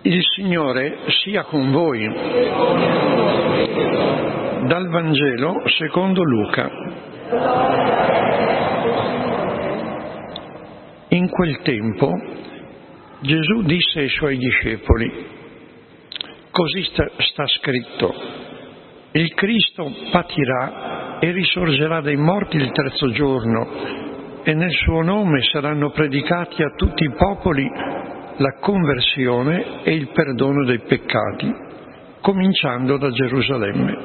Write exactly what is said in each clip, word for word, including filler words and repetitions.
Il Signore sia con voi. Dal Vangelo secondo Luca. In quel tempo Gesù disse ai suoi discepoli: così sta, sta scritto, il Cristo patirà e risorgerà dai morti il terzo giorno, e nel suo nome saranno predicati a tutti i popoli la conversione e il perdono dei peccati, cominciando da Gerusalemme.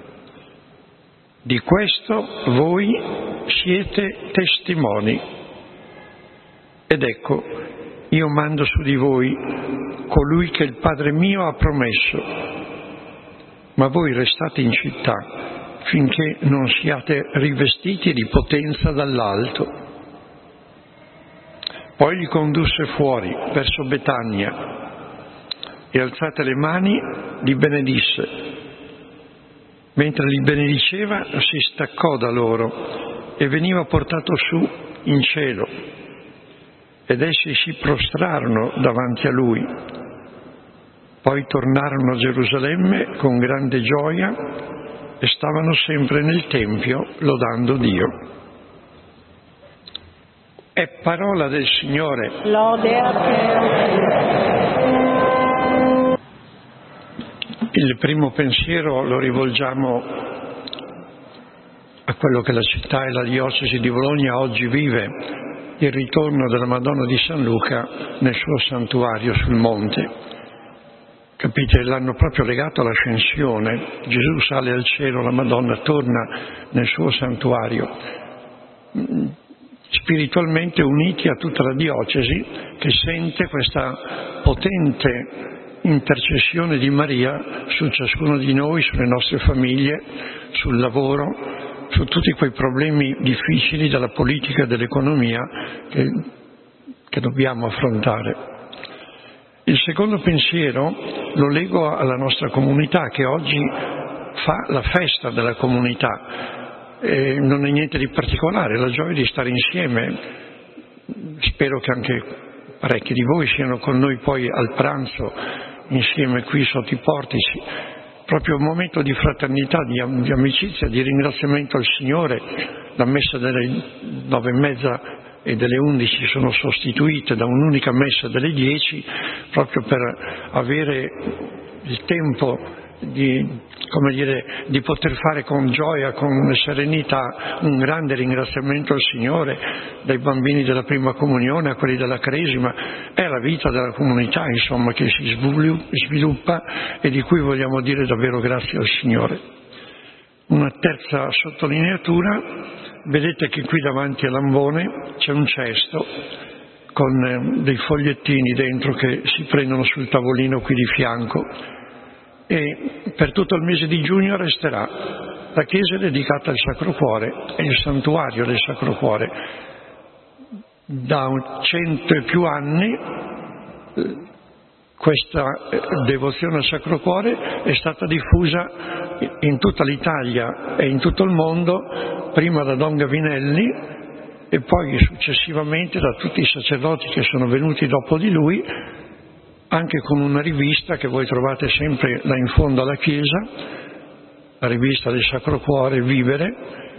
Di questo voi siete testimoni. Ed ecco, io mando su di voi colui che il Padre mio ha promesso, ma voi restate in città finché non siate rivestiti di potenza dall'alto. Poi li condusse fuori verso Betania e, alzate le mani, li benedisse. Mentre li benediceva si staccò da loro e veniva portato su in cielo, ed essi si prostrarono davanti a lui. Poi tornarono a Gerusalemme con grande gioia e stavano sempre nel Tempio lodando Dio. È parola del Signore. Lode a te. Il primo pensiero lo rivolgiamo a quello che la città e la diocesi di Bologna oggi vive, il ritorno della Madonna di San Luca nel suo santuario sul monte. Capite, l'hanno proprio legato all'ascensione. Gesù sale al cielo, la Madonna torna nel suo santuario, spiritualmente uniti a tutta la diocesi che sente questa potente intercessione di Maria su ciascuno di noi, sulle nostre famiglie, sul lavoro, su tutti quei problemi difficili della politica e dell'economia che, che dobbiamo affrontare. Il secondo pensiero lo lego alla nostra comunità, che oggi fa la festa della comunità. E non è niente di particolare, la gioia di stare insieme. Spero che anche parecchi di voi siano con noi poi al pranzo insieme qui sotto i portici. Proprio un momento di fraternità, di, am- di amicizia, di ringraziamento al Signore. La messa delle nove e mezza e delle undici sono sostituite da un'unica messa delle dieci, proprio per avere il tempo di, come dire, di poter fare con gioia, con serenità, un grande ringraziamento al Signore, dai bambini della prima comunione a quelli della cresima. È la vita della comunità, insomma, che si sviluppa e di cui vogliamo dire davvero grazie al Signore. Una terza sottolineatura: vedete che qui davanti all'ambone c'è un cesto con dei fogliettini dentro che si prendono sul tavolino qui di fianco. E per tutto il mese di giugno resterà. La chiesa è dedicata al Sacro Cuore, è il santuario del Sacro Cuore. Da cento e più anni questa devozione al Sacro Cuore è stata diffusa in tutta l'Italia e in tutto il mondo, prima da Don Gavinelli e poi successivamente da tutti i sacerdoti che sono venuti dopo di lui, anche con una rivista che voi trovate sempre là in fondo alla chiesa, la rivista del Sacro Cuore, Vivere,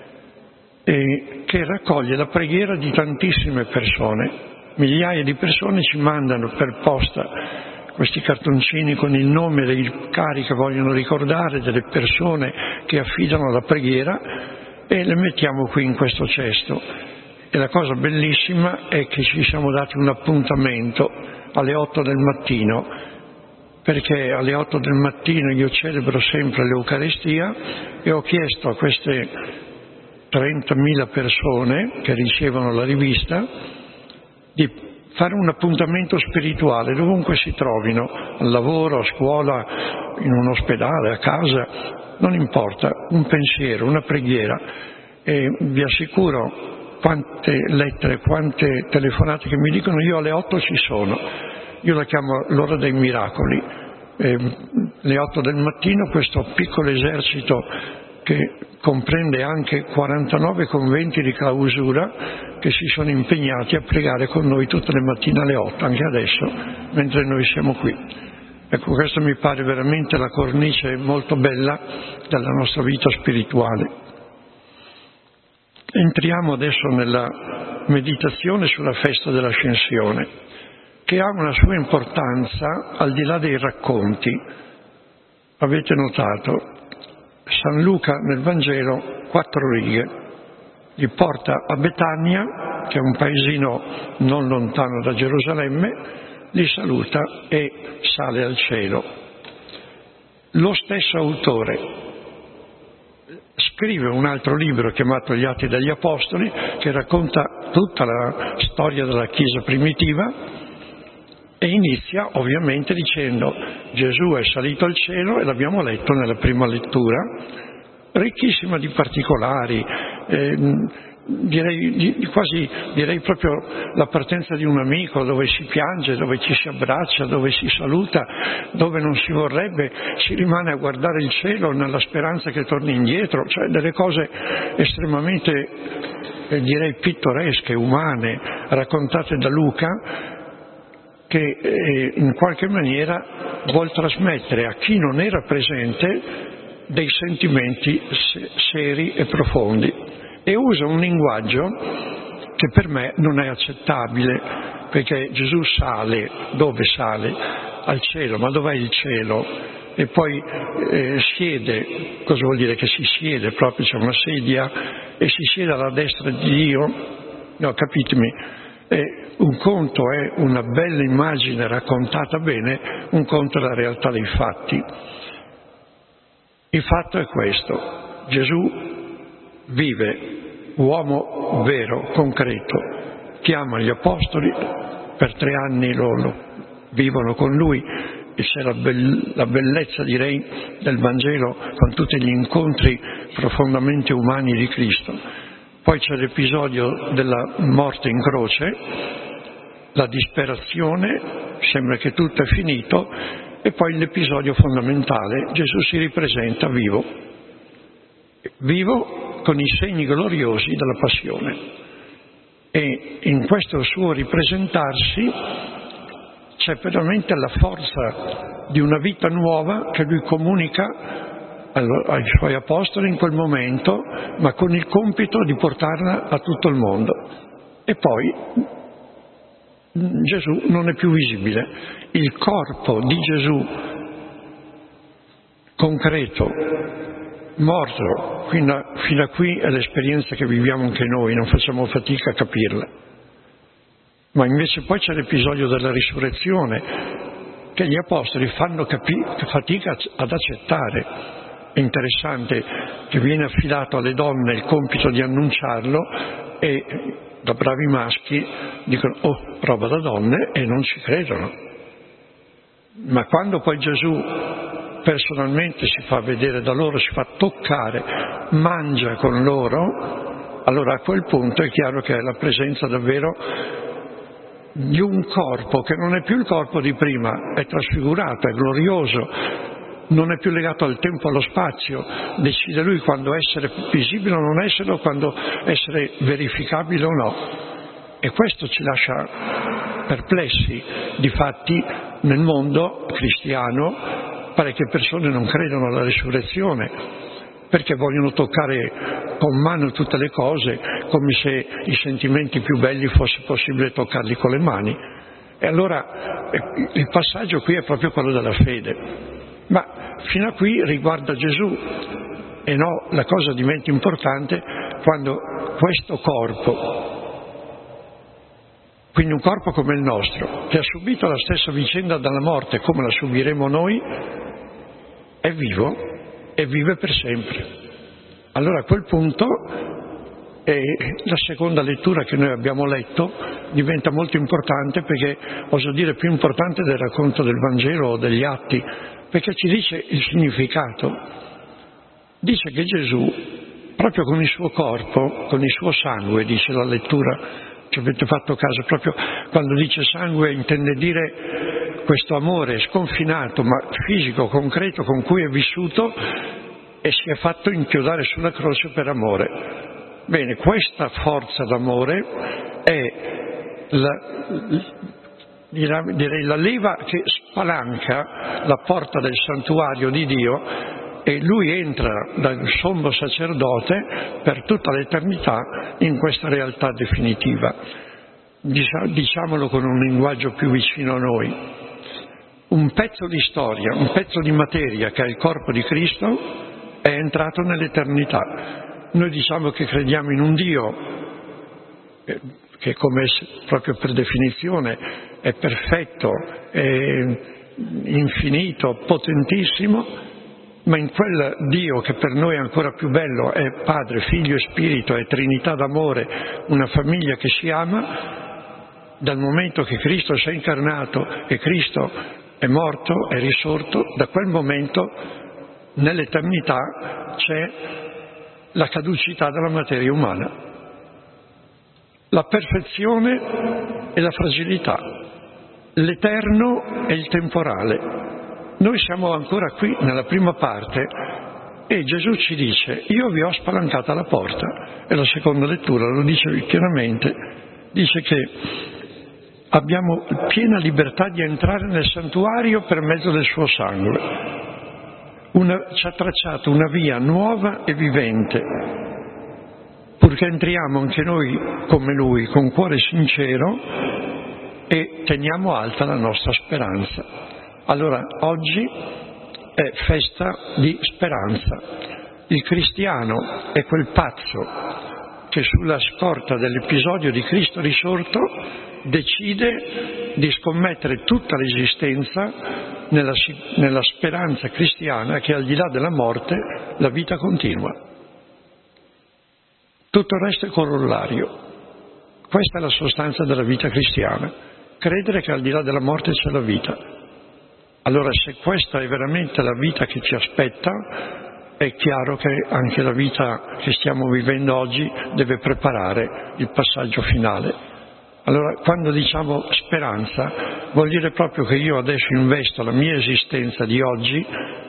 e che raccoglie la preghiera di tantissime persone. Migliaia di persone ci mandano per posta questi cartoncini con il nome dei cari che vogliono ricordare, delle persone che affidano la preghiera, e le mettiamo qui in questo cesto. E la cosa bellissima è che ci siamo dati un appuntamento alle otto del mattino, perché alle otto del mattino io celebro sempre l'Eucaristia e ho chiesto a queste trentamila persone che ricevono la rivista di fare un appuntamento spirituale dovunque si trovino, al lavoro, a scuola, in un ospedale, a casa, non importa, un pensiero, una preghiera. E vi assicuro, quante lettere, quante telefonate che mi dicono: io alle otto ci sono. Io la chiamo l'ora dei miracoli. Eh, le otto del mattino questo piccolo esercito, che comprende anche quarantanove conventi di clausura, che si sono impegnati a pregare con noi tutte le mattine alle otto, anche adesso, mentre noi siamo qui. Ecco, questa mi pare veramente la cornice molto bella della nostra vita spirituale. Entriamo adesso nella meditazione sulla festa dell'Ascensione, che ha una sua importanza al di là dei racconti. Avete notato, San Luca nel Vangelo, quattro righe, li porta a Betania, che è un paesino non lontano da Gerusalemme, li saluta e sale al cielo. Lo stesso autore scrive un altro libro chiamato Gli Atti degli Apostoli, che racconta tutta la storia della Chiesa primitiva e inizia ovviamente dicendo: Gesù è salito al cielo, e l'abbiamo letto nella prima lettura, ricchissima di particolari, eh, direi di, quasi direi proprio la partenza di un amico, dove si piange, dove ci si abbraccia, dove si saluta, dove non si vorrebbe, si rimane a guardare il cielo nella speranza che torni indietro, cioè delle cose estremamente eh, direi pittoresche, umane, raccontate da Luca, che eh, in qualche maniera vuol trasmettere a chi non era presente dei sentimenti se- seri e profondi. E usa un linguaggio che per me non è accettabile, perché Gesù sale, dove sale? Al cielo, ma dov'è il cielo? E poi eh, siede, cosa vuol dire? Che si siede proprio, c'è una sedia, e si siede alla destra di Dio? No, capitemi, eh, un conto è una bella immagine raccontata bene, un conto è la realtà dei fatti. Il fatto è questo: Gesù vive, uomo vero, concreto, chiama gli apostoli, per tre anni loro vivono con lui, e c'è la, be- la bellezza, direi, del Vangelo, con tutti gli incontri profondamente umani di Cristo. Poi c'è l'episodio della morte in croce, la disperazione, sembra che tutto è finito, e poi l'episodio fondamentale: Gesù si ripresenta vivo, vivo con i segni gloriosi della passione, e in questo suo ripresentarsi c'è veramente la forza di una vita nuova che lui comunica ai suoi apostoli in quel momento, ma con il compito di portarla a tutto il mondo. E poi Gesù non è più visibile, il corpo di Gesù concreto, morto, fino a, fino a qui è l'esperienza che viviamo anche noi, non facciamo fatica a capirla. Ma invece poi c'è l'episodio della risurrezione, che gli apostoli fanno capi- fatica ad accettare. È interessante che viene affidato alle donne il compito di annunciarlo, e da bravi maschi dicono: oh, roba da donne, e non ci credono. Ma quando poi Gesù personalmente si fa vedere da loro, si fa toccare, mangia con loro, allora a quel punto è chiaro che è la presenza davvero di un corpo che non è più il corpo di prima, è trasfigurato, è glorioso, non è più legato al tempo e allo spazio, decide lui quando essere visibile o non esserlo, quando essere verificabile o no. E questo ci lascia perplessi. Difatti nel mondo cristiano parecchie persone non credono alla risurrezione, perché vogliono toccare con mano tutte le cose, come se i sentimenti più belli fosse possibile toccarli con le mani. E allora il passaggio qui è proprio quello della fede. Ma fino a qui riguarda Gesù, e no, la cosa diventa importante quando questo corpo, quindi un corpo come il nostro, che ha subito la stessa vicenda dalla morte come la subiremo noi, è vivo e vive per sempre. Allora a quel punto eh, la seconda lettura che noi abbiamo letto diventa molto importante, perché oso dire più importante del racconto del Vangelo o degli Atti, perché ci dice il significato. Dice che Gesù, proprio con il suo corpo, con il suo sangue, dice la lettura, ci avete fatto caso, proprio quando dice sangue intende dire questo amore sconfinato ma fisico, concreto, con cui è vissuto e si è fatto inchiodare sulla croce per amore. Bene, questa forza d'amore è la, direi la leva che spalanca la porta del santuario di Dio, e lui entra dal sommo sacerdote per tutta l'eternità in questa realtà definitiva. Diciamolo con un linguaggio più vicino a noi: un pezzo di storia, un pezzo di materia che è il corpo di Cristo è entrato nell'eternità. Noi diciamo che crediamo in un Dio che, come proprio per definizione, è perfetto, è infinito, potentissimo, ma in quel Dio che per noi è ancora più bello, è Padre, Figlio e Spirito, è Trinità d'amore, una famiglia che si ama. Dal momento che Cristo si è incarnato e Cristo è morto, è risorto, da quel momento nell'eternità c'è la caducità della materia umana, la perfezione e la fragilità, l'eterno e il temporale. Noi siamo ancora qui nella prima parte e Gesù ci dice: io vi ho spalancata la porta, e la seconda lettura lo dice chiaramente, dice che abbiamo piena libertà di entrare nel santuario per mezzo del suo sangue. Una, ci ha tracciato una via nuova e vivente, purché entriamo anche noi come lui, con cuore sincero, e teniamo alta la nostra speranza. Allora, oggi è festa di speranza. Il cristiano è quel pazzo che sulla scorta dell'episodio di Cristo risorto decide di scommettere tutta l'esistenza nella, nella speranza cristiana che al di là della morte la vita continua. Tutto il resto è corollario. Questa è la sostanza della vita cristiana, credere che al di là della morte c'è la vita. Allora, se questa è veramente la vita che ci aspetta, è chiaro che anche la vita che stiamo vivendo oggi deve preparare il passaggio finale. Allora, quando diciamo speranza, vuol dire proprio che io adesso investo la mia esistenza di oggi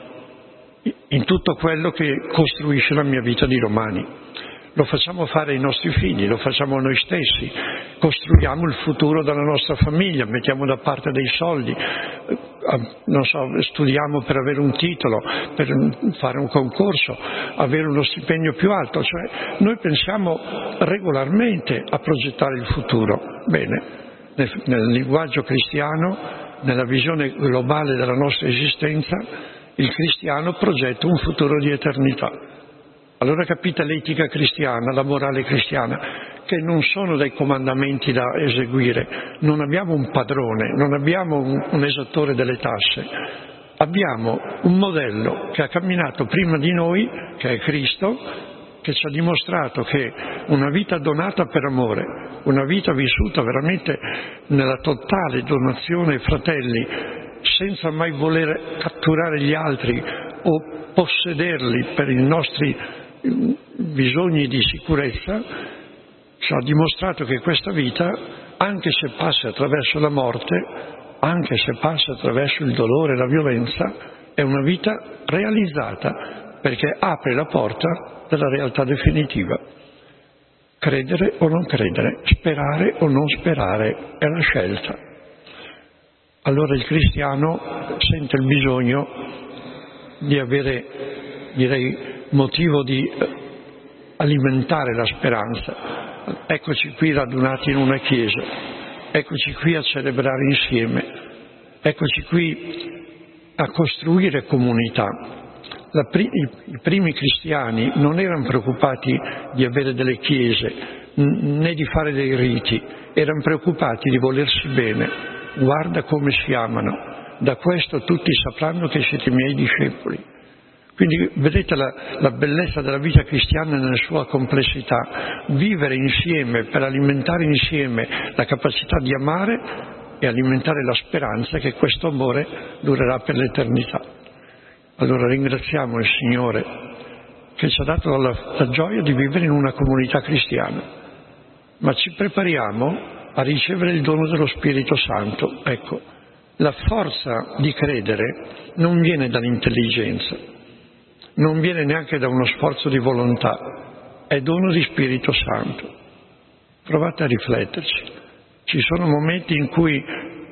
in tutto quello che costruisce la mia vita di domani. Lo facciamo fare ai nostri figli, lo facciamo noi stessi, costruiamo il futuro della nostra famiglia, mettiamo da parte dei soldi, non so, studiamo per avere un titolo, per fare un concorso, avere uno stipendio più alto, cioè noi pensiamo regolarmente a progettare il futuro. Bene, nel, nel linguaggio cristiano, nella visione globale della nostra esistenza, il cristiano progetta un futuro di eternità. Allora capite l'etica cristiana, la morale cristiana, che non sono dei comandamenti da eseguire, non abbiamo un padrone, non abbiamo un, un esattore delle tasse, abbiamo un modello che ha camminato prima di noi, che è Cristo, che ci ha dimostrato che una vita donata per amore, una vita vissuta veramente nella totale donazione ai fratelli, senza mai voler catturare gli altri o possederli per i nostri bisogni di sicurezza, ci ha dimostrato che questa vita, anche se passa attraverso la morte, anche se passa attraverso il dolore e la violenza, è una vita realizzata, perché apre la porta della realtà definitiva. Credere o non credere, sperare o non sperare, è la scelta. Allora il cristiano sente il bisogno di avere, direi, motivo di alimentare la speranza. Eccoci qui radunati in una chiesa, eccoci qui a celebrare insieme, eccoci qui a costruire comunità. La pri- I primi cristiani non erano preoccupati di avere delle chiese né di fare dei riti, erano preoccupati di volersi bene. Guarda come si amano, da questo tutti sapranno che siete miei discepoli. Quindi vedete la, la bellezza della vita cristiana nella sua complessità, vivere insieme per alimentare insieme la capacità di amare e alimentare la speranza che questo amore durerà per l'eternità. Allora ringraziamo il Signore che ci ha dato la, la gioia di vivere in una comunità cristiana, ma ci prepariamo a ricevere il dono dello Spirito Santo. Ecco, la forza di credere non viene dall'intelligenza, non viene neanche da uno sforzo di volontà, è dono di Spirito Santo. Provate a rifletterci. Ci sono momenti in cui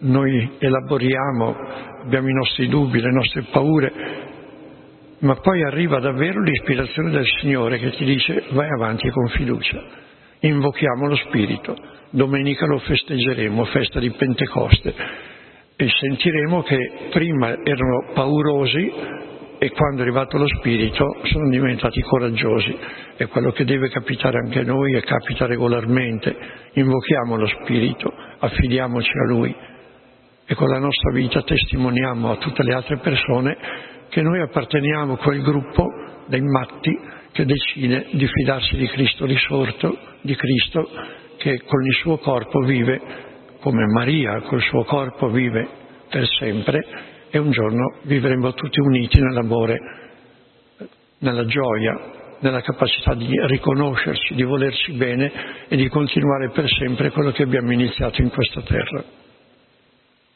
noi elaboriamo, abbiamo i nostri dubbi, le nostre paure, ma poi arriva davvero l'ispirazione del Signore che ti dice vai avanti con fiducia, invochiamo lo Spirito, domenica lo festeggeremo, festa di Pentecoste, e sentiremo che prima erano paurosi e quando è arrivato lo Spirito sono diventati coraggiosi. È quello che deve capitare anche a noi e capita regolarmente. Invochiamo lo Spirito, affidiamoci a Lui e con la nostra vita testimoniamo a tutte le altre persone che noi apparteniamo a quel gruppo dei matti che decide di fidarsi di Cristo risorto, di Cristo che con il suo corpo vive, come Maria col suo corpo vive per sempre, e un giorno vivremo tutti uniti nell'amore, nella gioia, nella capacità di riconoscerci, di volerci bene e di continuare per sempre quello che abbiamo iniziato in questa terra.